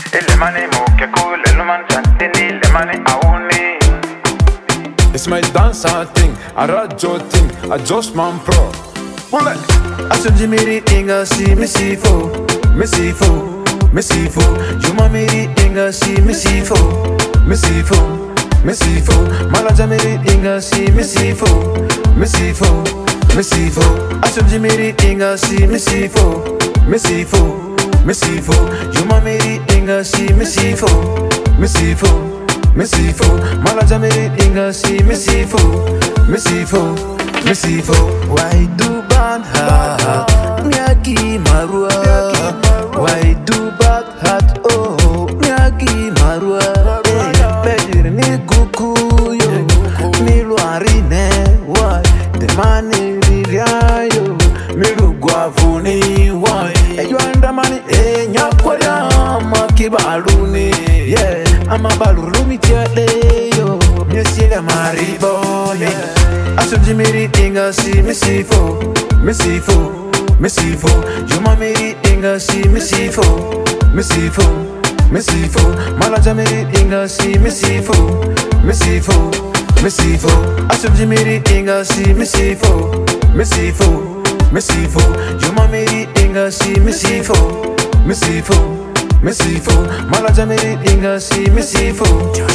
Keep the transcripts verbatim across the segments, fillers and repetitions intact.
It's my dancer thing, a rajo thing, a Joshman Pro. Pull it. I said Jimmy Inga see me see fo, me see fo, me see fo. You ma me Inga see me see fo, me see fo, me see fo. Malaja me Inga see me see fo, me see fo, me see fo. I said Jimmy Inga see me see fo, me see fo, me see fo. You ma me Inga see me see fo, me see fo, me see fo. Malaja me Inga see me see fo, me see fo, me see fo. Why do bad heart? Nyaki marua. Why do bad heart? Oh, nyaki marua. Bedir ni guku yo, ni luarine. Why the money riya yo, mi lugwavuni. Why? You andamani eh nyakwaya makibaluni. Yeah, I'm a balurumi tiade yo. Nyesile maribo yeah. I said Jimmy Inga see me see fo, me see fo, me see fo. You ma me Inga see me see fo, me see fo, me see fo. Malaja me Inga see me see fo, me see fo, me see fo. I said Jimmy Inga see me see fo, me see fo, me see fo. You ma me Inga see me see fo, me see fo, me see fo. Malaja me Inga see me see fo.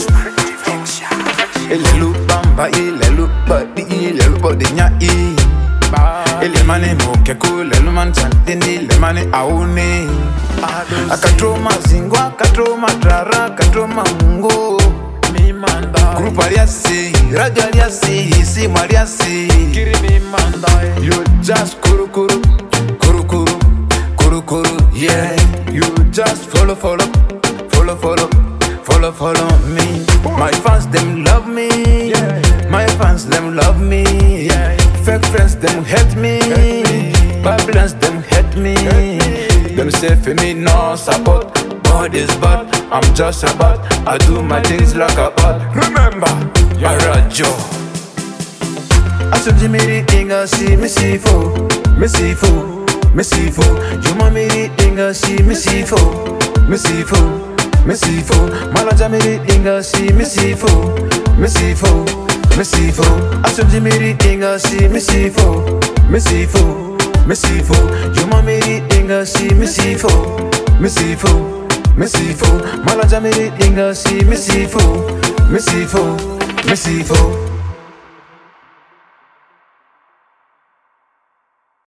Elelu bamba, elelu body, elelu body nya e. Ele mane moke ku, lelu man chantini, le mane aune. Akatroma zingo, akatroma trara, akatroma mungo. Mi manda. Group aliasi, radio aliasi, isi mariasi. Kiri mi manda. You just kuru kuru, kuru kuru, kuru kuru, yeah. You just follow follow, follow follow. Follow, follow me. My fans, them love me. My fans, them love me. Fake friends, them hate me. Babylons, them hate me. Them say for me, no support. God is bad, I'm just a bad. I do my things like a bad. Remember, you're a Joe. I said Jimmy Inga see me see fo, me see fo, me see fo. You ma me Inga see me see fo, me see fo. Me see fo, Malaja me Inga see me see fo, me see fo, me see fo. I said Jimmy Inga see me see fo, me see fo, me see fo. You ma me Inga see me see fo, me see fo, me see fo. Malaja me Inga see me see fo, me see fo, me see fo.